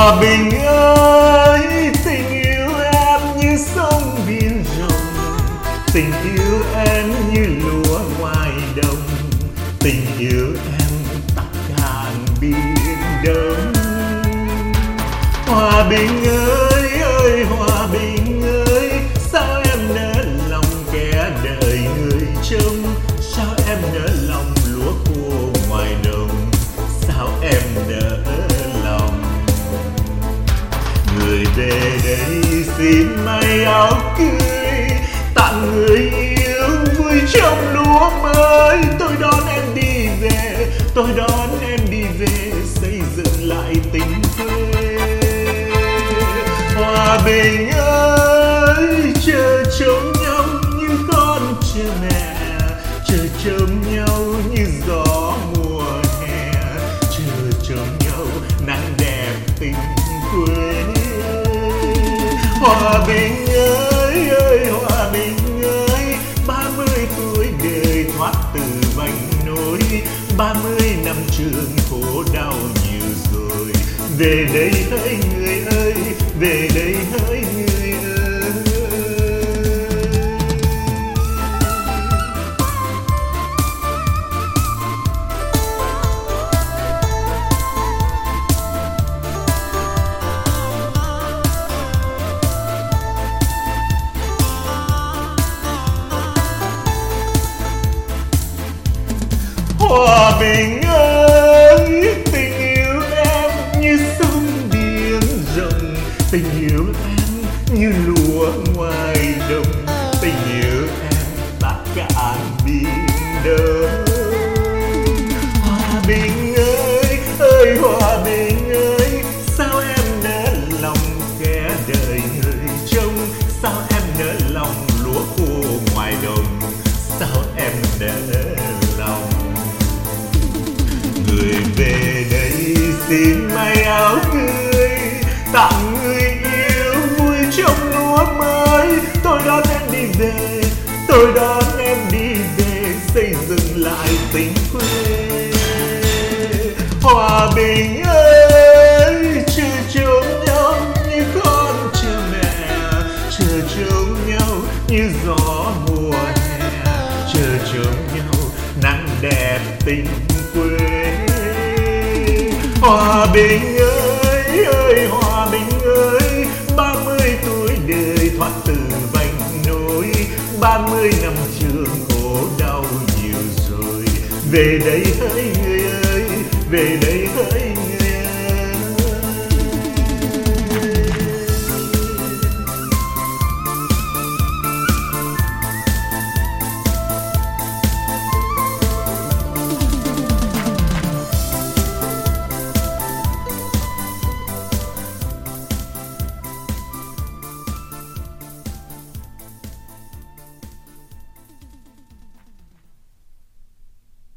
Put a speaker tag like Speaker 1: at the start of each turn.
Speaker 1: Hòa bình ơi, tình yêu em như sông biển rộng, tình yêu em như lúa ngoài đồng, tình yêu em tắt ngàn biển đông. Hòa bình ơi ơi hòa bình ơi, sao em nỡ lòng kẻ đời người trông, sao em nỡ lòng lúa khô ngoài đồng, sao em nỡ lòng. Người về đây xin may áo cưới, tặng người yêu vui trong lúa mới. Tôi đón em đi về, tôi đón em đi về, xây dựng lại tình quê. Hòa bình ơi, chờ trông nhau như con chờ mẹ, chờ trông nhau như gió mùa hè, chờ trông nhau nắng đẹp tình quê. Hòa bình ơi ơi hòa bình ơi, 30 tuổi đời thoát từ vành nỗi, 30 năm trường khổ đau nhiều rồi. Về đây hỡi người ơi, về đây hỡi người ơi. Hòa bình ơi, tình yêu em như sông biển rộng, tình yêu em như lúa ngoài đồng, tình yêu em tắt cạn biển đông. Hòa bình ơi ơi hòa bình ơi, sao em nỡ lòng kẻ đời người trông, sao em nỡ lòng lúa khô ngoài đồng, sao em nỡ lòng. Người về đây xin may áo cưới, tặng người yêu vui trong lúa mới. Tôi đón em đi về, tôi đón em đi về, xây dựng lại tình quê. Hòa bình ơi, chờ trông nhau như con chờ mẹ, chờ trông nhau như gió mùa hè, chờ trông nhau nắng đẹp tình quê. Hòa bình ơi ơi hòa bình ơi, 30 tuổi đời thoát từ vành nỗi, 30 năm trường khổ đau nhiều rồi. Về đây hỡi người ơi, về đây